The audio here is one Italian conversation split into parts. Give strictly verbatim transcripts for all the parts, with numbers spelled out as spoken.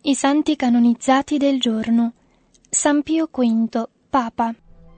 I santi canonizzati del giorno. San Pio V, Papa.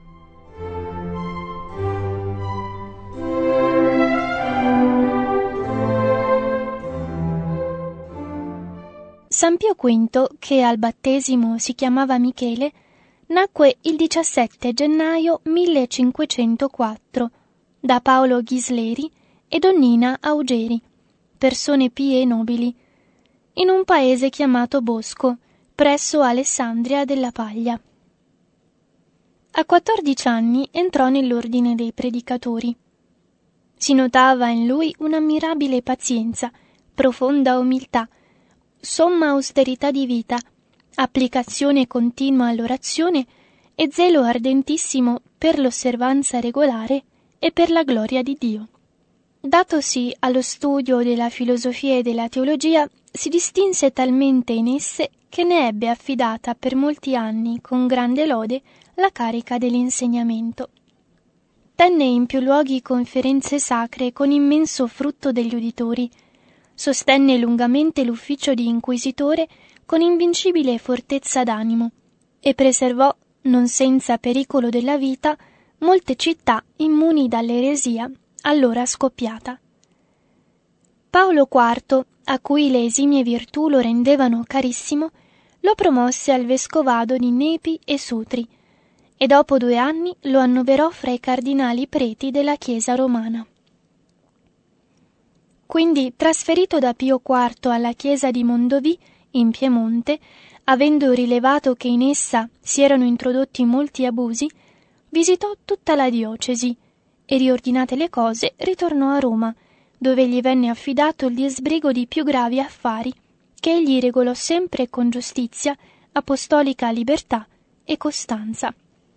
San Pio V, che al battesimo si chiamava Michele, nacque il diciassette gennaio millecinquecentoquattro da Paolo Ghisleri e Donnina Augeri, persone pie e nobili, in un paese chiamato Bosco, presso Alessandria della Paglia. A quattordici anni entrò nell'ordine dei predicatori. Si notava in lui un'ammirabile pazienza, profonda umiltà, somma austerità di vita, applicazione continua all'orazione e zelo ardentissimo per l'osservanza regolare e per la gloria di Dio. Datosi allo studio della filosofia e della teologia, si distinse talmente in esse che ne ebbe affidata per molti anni con grande lode la carica dell'insegnamento. Tenne in più luoghi conferenze sacre con immenso frutto degli uditori, sostenne lungamente l'ufficio di inquisitore con invincibile fortezza d'animo e preservò, non senza pericolo della vita, molte città immuni dall'eresia allora scoppiata. Paolo quarto, a cui le esimie virtù lo rendevano carissimo, lo promosse al vescovado di Nepi e Sutri e dopo due anni lo annoverò fra i cardinali preti della Chiesa romana. Quindi, trasferito da Pio quarto alla chiesa di Mondovì, in Piemonte, avendo rilevato che in essa si erano introdotti molti abusi, visitò tutta la diocesi e, riordinate le cose, ritornò a Roma, dove gli venne affidato il disbrigo di più gravi affari, che egli regolò sempre con giustizia, apostolica libertà e costanza.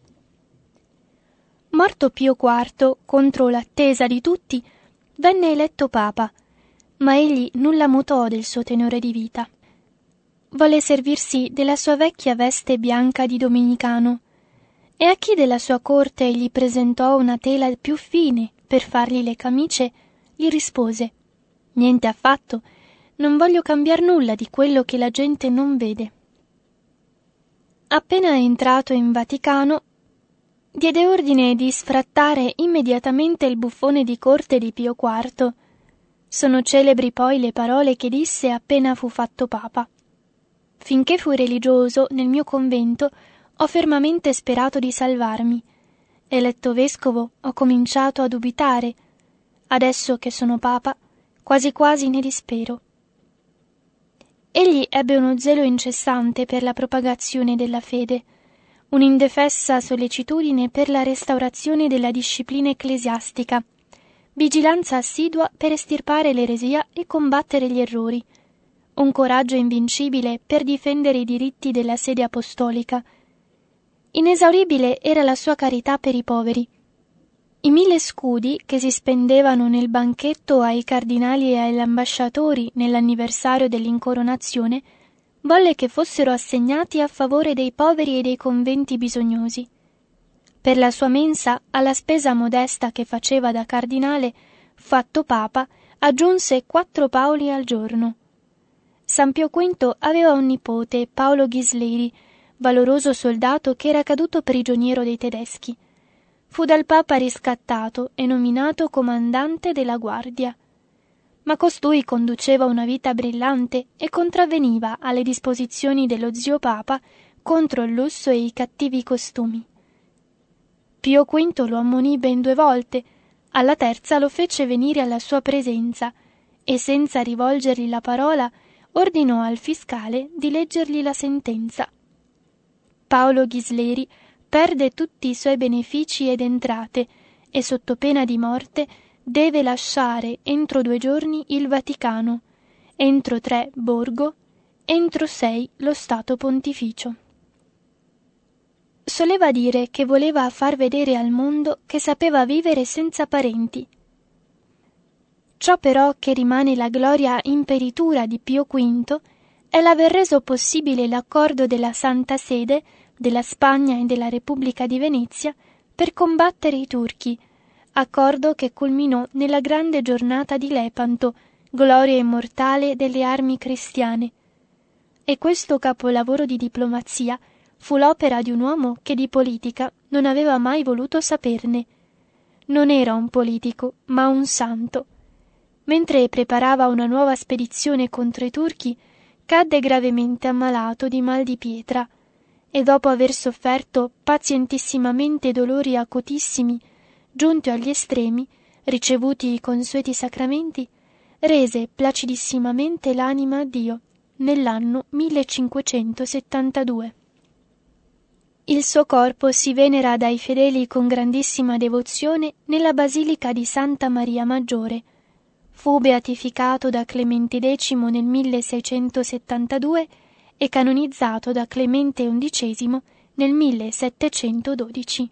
Morto Pio quarto, contro l'attesa di tutti, venne eletto papa, ma egli nulla mutò del suo tenore di vita. Volle servirsi della sua vecchia veste bianca di domenicano, e a chi della sua corte gli presentò una tela più fine per fargli le camicie, gli rispose: «Niente affatto, non voglio cambiar nulla di quello che la gente non vede». Appena entrato in Vaticano, diede ordine di sfrattare immediatamente il buffone di corte di Pio quarto. Sono celebri poi le parole che disse appena fu fatto papa: «Finché fui religioso nel mio convento, ho fermamente sperato di salvarmi. Eletto vescovo, ho cominciato a dubitare. Adesso che sono papa, quasi quasi ne dispero». Egli ebbe uno zelo incessante per la propagazione della fede, un'indefessa sollecitudine per la restaurazione della disciplina ecclesiastica, vigilanza assidua per estirpare l'eresia e combattere gli errori, un coraggio invincibile per difendere i diritti della sede apostolica. Inesauribile era la sua carità per i poveri. I mille scudi che si spendevano nel banchetto ai cardinali e agli ambasciatori nell'anniversario dell'incoronazione volle che fossero assegnati a favore dei poveri e dei conventi bisognosi. Per la sua mensa, alla spesa modesta che faceva da cardinale, fatto papa, aggiunse quattro paoli al giorno. San Pio V aveva un nipote, Paolo Ghisleri, valoroso soldato che era caduto prigioniero dei tedeschi. Fu dal Papa riscattato e nominato comandante della guardia. Ma costui conduceva una vita brillante e contravveniva alle disposizioni dello zio Papa contro il lusso e i cattivi costumi. Pio V lo ammonì ben due volte, alla terza lo fece venire alla sua presenza e, senza rivolgergli la parola, ordinò al fiscale di leggergli la sentenza. Paolo Ghisleri perde tutti i suoi benefici ed entrate e, sotto pena di morte, deve lasciare entro due giorni il Vaticano, entro tre Borgo, entro sei lo Stato Pontificio. Soleva dire che voleva far vedere al mondo che sapeva vivere senza parenti. Ciò però che rimane la gloria imperitura di Pio V è l'aver reso possibile l'accordo della Santa Sede, della Spagna e della Repubblica di Venezia per combattere i turchi, accordo che culminò nella grande giornata di Lepanto, gloria immortale delle armi cristiane. e questo capolavoro di diplomazia fu l'opera di un uomo che di politica non aveva mai voluto saperne. Non era un politico, ma un santo. Mentre preparava una nuova spedizione contro i turchi, cadde gravemente ammalato di mal di pietra e dopo aver sofferto pazientissimamente dolori acutissimi, giunti agli estremi, ricevuti i consueti sacramenti, rese placidissimamente l'anima a Dio nell'anno millecinquecentosettantadue. Il suo corpo si venera dai fedeli con grandissima devozione nella basilica di Santa Maria Maggiore. Fu beatificato da Clemente decimo nel milleseicentosettantadue e canonizzato da Clemente undicesimo nel millesettecentododici.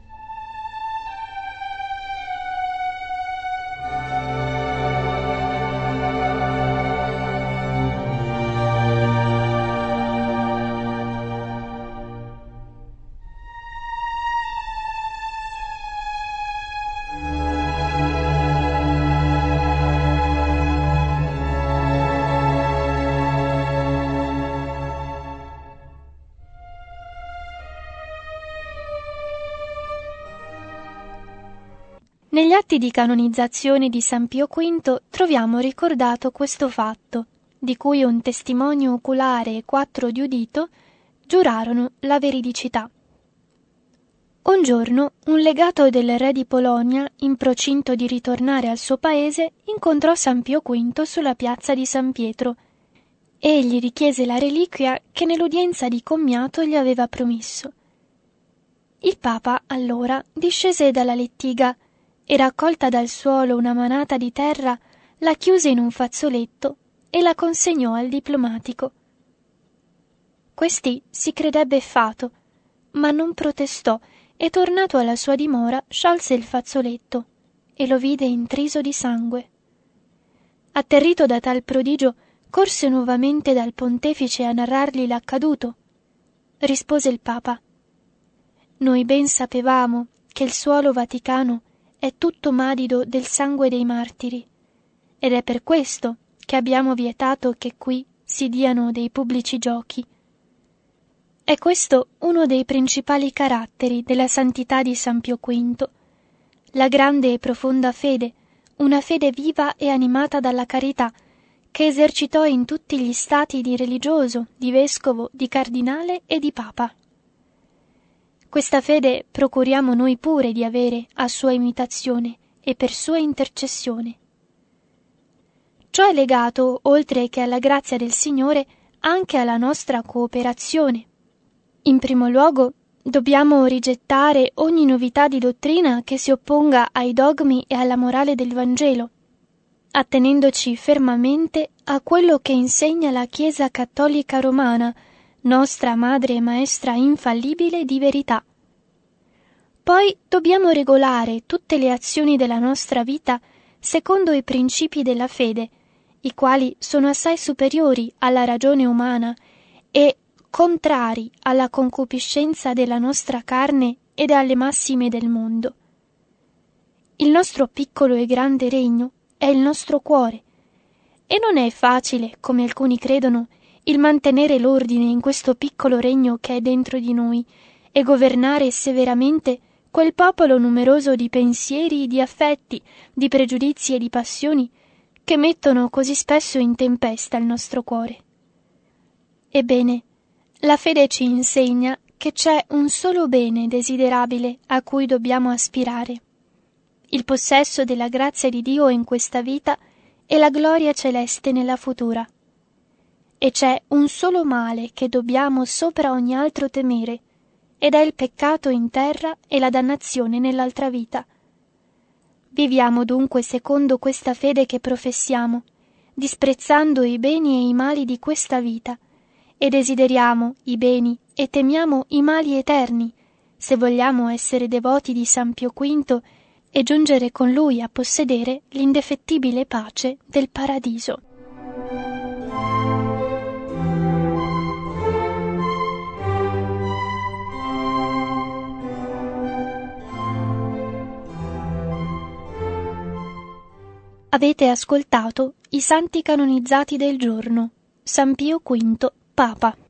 Negli atti di canonizzazione di San Pio V troviamo ricordato questo fatto, di cui un testimonio oculare e quattro di udito giurarono la veridicità. Un giorno un legato del re di Polonia, in procinto di ritornare al suo paese, incontrò San Pio V sulla piazza di San Pietro e gli richiese la reliquia che nell'udienza di commiato gli aveva promesso. Il Papa allora discese dalla lettiga e, raccolta dal suolo una manata di terra, la chiuse in un fazzoletto e la consegnò al diplomatico. Questi si credebbe fato, ma non protestò e, tornato alla sua dimora, sciolse il fazzoletto e lo vide intriso di sangue. Atterrito da tal prodigio, corse nuovamente dal pontefice a narrargli l'accaduto. Rispose il Papa: «Noi ben sapevamo che il suolo vaticano è tutto madido del sangue dei martiri, ed è per questo che abbiamo vietato che qui si diano dei pubblici giochi. È questo uno dei principali caratteri della santità di San Pio V, la grande e profonda fede, una fede viva e animata dalla carità, che esercitò in tutti gli stati di religioso, di vescovo, di cardinale e di papa. Questa fede procuriamo noi pure di avere a sua imitazione e per sua intercessione. Ciò è legato, oltre che alla grazia del Signore, anche alla nostra cooperazione. In primo luogo, dobbiamo rigettare ogni novità di dottrina che si opponga ai dogmi e alla morale del Vangelo, attenendoci fermamente a quello che insegna la Chiesa Cattolica Romana, nostra madre e maestra infallibile di verità. Poi dobbiamo regolare tutte le azioni della nostra vita secondo i principi della fede, i quali sono assai superiori alla ragione umana e contrari alla concupiscenza della nostra carne ed alle massime del mondo. Il nostro piccolo e grande regno è il nostro cuore, e non è facile, come alcuni credono, il mantenere l'ordine in questo piccolo regno che è dentro di noi e governare severamente quel popolo numeroso di pensieri, di affetti, di pregiudizi e di passioni che mettono così spesso in tempesta il nostro cuore. Ebbene, la fede ci insegna che c'è un solo bene desiderabile a cui dobbiamo aspirare: il possesso della grazia di Dio in questa vita e la gloria celeste nella futura. E c'è un solo male che dobbiamo sopra ogni altro temere, ed è il peccato in terra e la dannazione nell'altra vita. Viviamo dunque secondo questa fede che professiamo, disprezzando i beni e i mali di questa vita, e desideriamo i beni e temiamo i mali eterni, se vogliamo essere devoti di San Pio V e giungere con lui a possedere l'indefettibile pace del paradiso. Avete ascoltato i santi canonizzati del giorno, San Pio V, Papa.